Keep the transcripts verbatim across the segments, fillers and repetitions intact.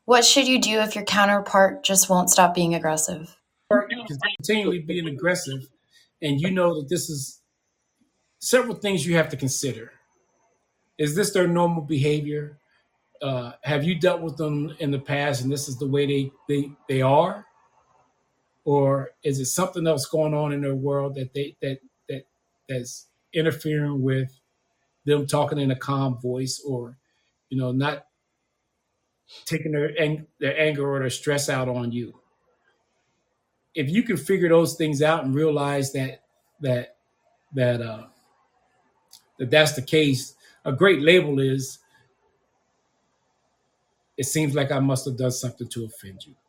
What should you do if your counterpart just won't stop being aggressive? Continually being aggressive, and you know that this is several things you have to consider. Is this their normal behavior? Uh, have you dealt with them in the past and this is the way they, they, they are? Or is it something else going on in their world that they that that that's interfering with them talking in a calm voice, or you know, not taking their ang- their anger or their stress out on you? If you can figure those things out and realize that that that uh, that that's the case, a great label is, it seems like I must have done something to offend you.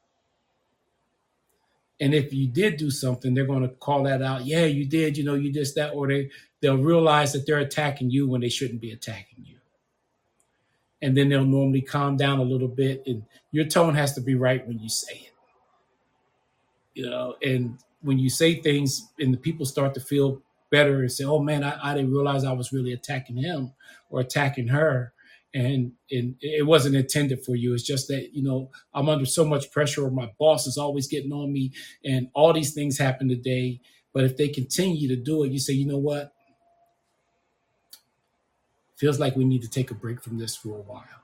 And if you did do something, they're going to call that out. Yeah, you did. You know, you did that, or they they'll realize that they're attacking you when they shouldn't be attacking you. And then they'll normally calm down a little bit, and your tone has to be right when you say it. You know, and when you say things and the people start to feel better and say, oh man, I, I didn't realize I was really attacking him or attacking her. And, and it wasn't intended for you. It's just that, you know, I'm under so much pressure, or my boss is always getting on me, and all these things happen today. But if they continue to do it, you say, you know what? Feels like we need to take a break from this for a while.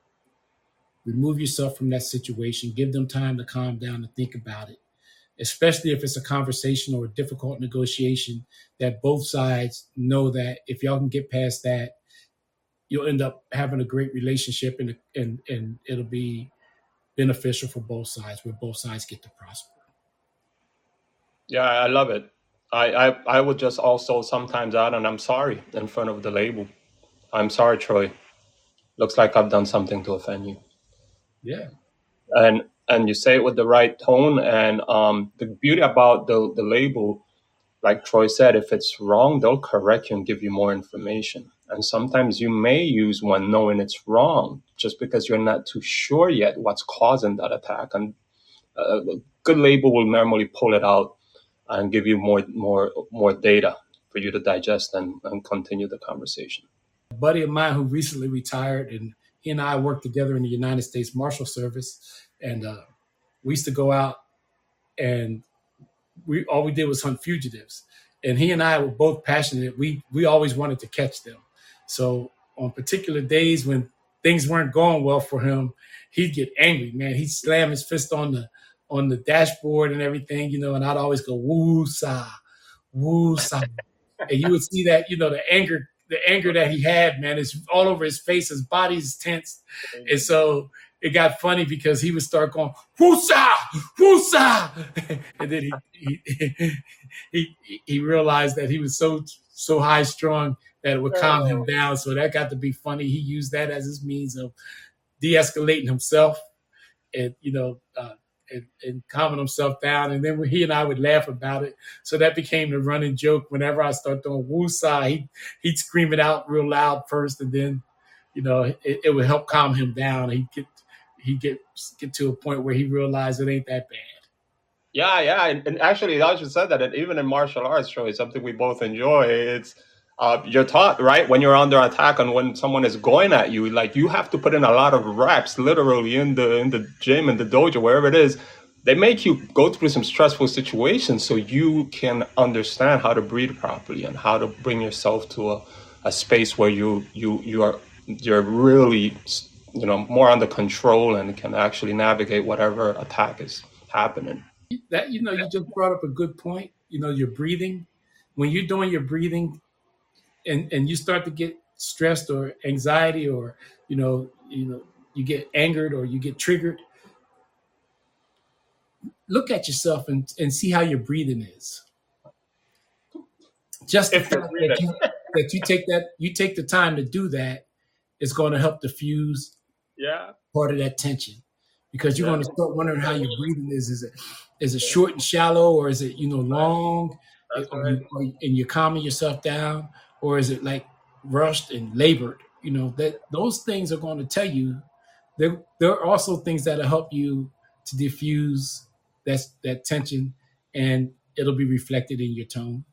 Remove yourself from that situation. Give them time to calm down and think about it, especially if it's a conversation or a difficult negotiation, that both sides know that if y'all can get past that, you'll end up having a great relationship, and and and it'll be beneficial for both sides, where both sides get to prosper. Yeah, I love it. I, I, I would just also sometimes add, and I'm sorry in front of the label. I'm sorry, Troy. Looks like I've done something to offend you. Yeah. And and you say it with the right tone. And um, the beauty about the, the label, like Troy said, if it's wrong, they'll correct you and give you more information. And sometimes you may use one knowing it's wrong just because you're not too sure yet what's causing that attack. And a good label will normally pull it out and give you more more more data for you to digest and, and continue the conversation. A buddy of mine who recently retired, and he and I worked together in the United States Marshal Service, and uh, we used to go out, and we all we did was hunt fugitives. And he and I were both passionate. We we always wanted to catch them. So on particular days when things weren't going well for him, he'd get angry, man. He'd slam his fist on the on the dashboard and everything, you know, and I'd always go, woo-sa, woo-sa. And you would see that, you know, the anger, the anger that he had, man, is all over his face. His body's tense. And so it got funny because he would start going, woo-sa, woo-sa. And then he, he, he, he realized that he was so, so high strung that it would calm him down. So that got to be funny. He used that as his means of de-escalating himself and, you know, uh, and, and calming himself down. And then he and I would laugh about it. So that became the running joke. Whenever I start doing woo-sa, he, he'd scream it out real loud first. And then, you know, it, it would help calm him down. He'd get, he'd get, get to a point where he realized it ain't that bad. Yeah, yeah. And, and actually, I just said that, and even in martial arts, Troy, it's something we both enjoy. It's, Uh, you're taught, right, when you're under attack and when someone is going at you, like you have to put in a lot of reps, literally in the in the gym, in the dojo, wherever it is. They make you go through some stressful situations so you can understand how to breathe properly and how to bring yourself to a, a space where you you you are you're really, you know, more under control and can actually navigate whatever attack is happening. That, you know, you just brought up a good point. You know, your breathing. When you're doing your breathing, and and you start to get stressed or anxiety, or you know you know you get angered or you get triggered, look at yourself and, and see how your breathing is. Just the fact that you, that you take that you take the time to do that is going to help diffuse yeah part of that tension, because you're yeah. going to start wondering how your breathing is. Is it is it short and shallow, or is it, you know, long? That's or right. you, or, and you're calming yourself down, or is it like rushed and labored? You know, that those things are going to tell you. There, there are also things that'll help you to diffuse that that tension, and it'll be reflected in your tone.